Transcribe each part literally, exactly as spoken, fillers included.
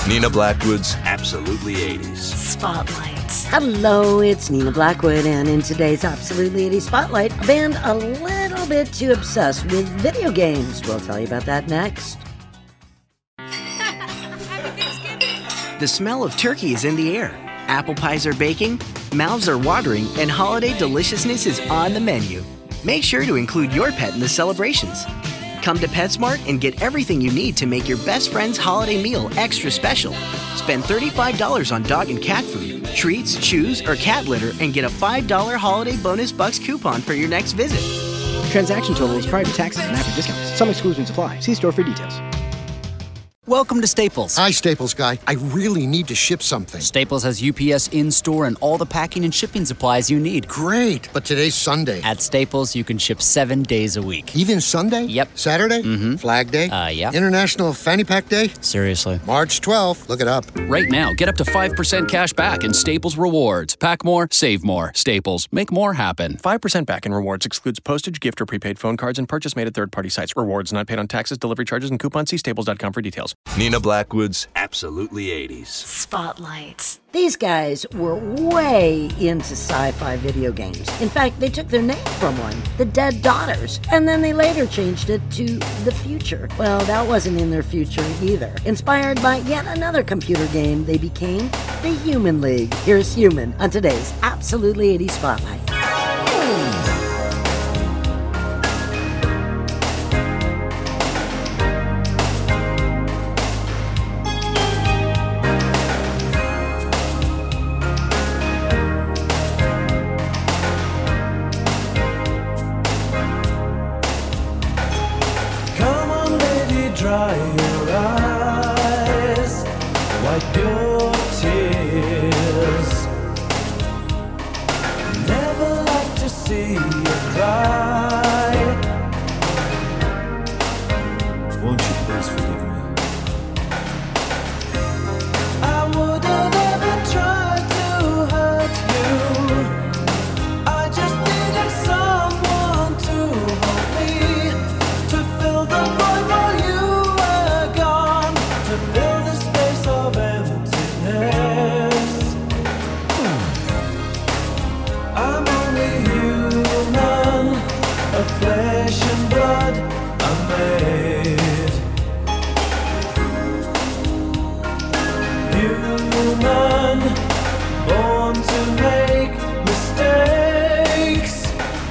Nina Blackwood's Absolutely eighties. Spotlight. Hello, it's Nina Blackwood, and in today's Absolutely eighties Spotlight, a band a little bit too obsessed with video games. We'll tell you about that next. The smell of turkey is in the air. Apple pies are baking, mouths are watering, and holiday deliciousness is on the menu. Make sure to include your pet in the celebrations. Come to PetSmart and get everything you need to make your best friend's holiday meal extra special. Spend thirty-five dollars on dog and cat food, treats, chews, or cat litter, and get a five dollars holiday bonus bucks coupon for your next visit. Transaction total is prior to taxes and after discounts. Some exclusions apply. See store for details. Welcome to Staples. Hi, Staples guy. I really need to ship something. Staples has U P S in-store and all the packing and shipping supplies you need. Great, but today's Sunday. At Staples, you can ship seven days a week. Even Sunday? Yep. Saturday? Mm-hmm. Flag Day? Uh, yeah. International Fanny Pack Day? Seriously. March twelfth. Look it up. Right now, get up to five percent cash back in Staples Rewards. Pack more, save more. Staples. Make more happen. five percent back in rewards excludes postage, gift, or prepaid phone cards and purchase made at third-party sites. Rewards not paid on taxes, delivery charges, and coupons. See staples dot com for details. Nina Blackwood's Absolutely eighties. Spotlight. These guys were way into sci-fi video games. In fact, they took their name from one, The Dead Daughters, and then they later changed it to The Future. Well, that wasn't in their future either. Inspired by yet another computer game, they became the Human League. Here's Human on today's Absolutely eighties Spotlight. Dry your eyes, wipe your tears. Never like to see you cry. Won't you please forgive me? I would have never tried to hurt you. I just needed someone to hold me, to fill the void while you fill the space of emptiness. I'm only human, of flesh and blood I'm made. Human, born to make mistakes.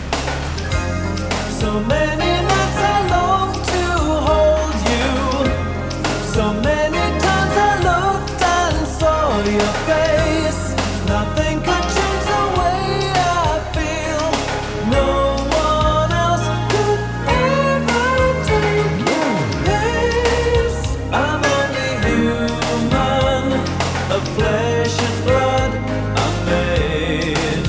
So many nights I long to hold you. So many times I looked and saw your face. Nothing could change the way I feel. No one else could ever take your place. I'm only human, of flesh and blood I'm made.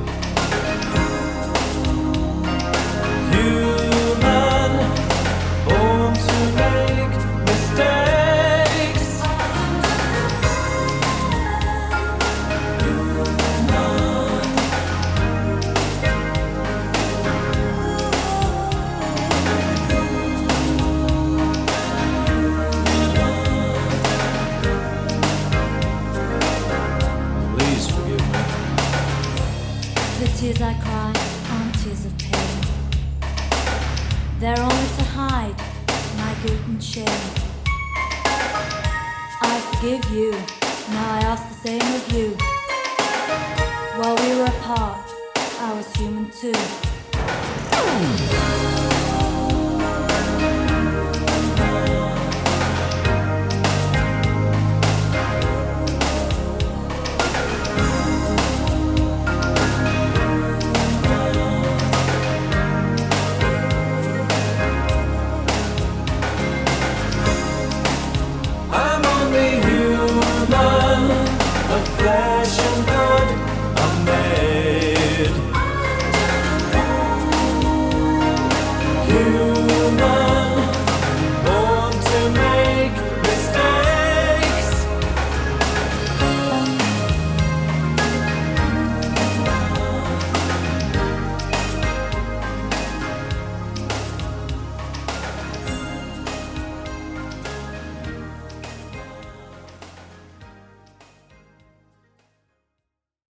Human, born to make mistakes. Please forgive me. The tears I cry aren't tears of pain. They're only to hide my guilt and shame. I forgive you, now I ask the same of you. While we were apart, I was human too. I'm only human, of flesh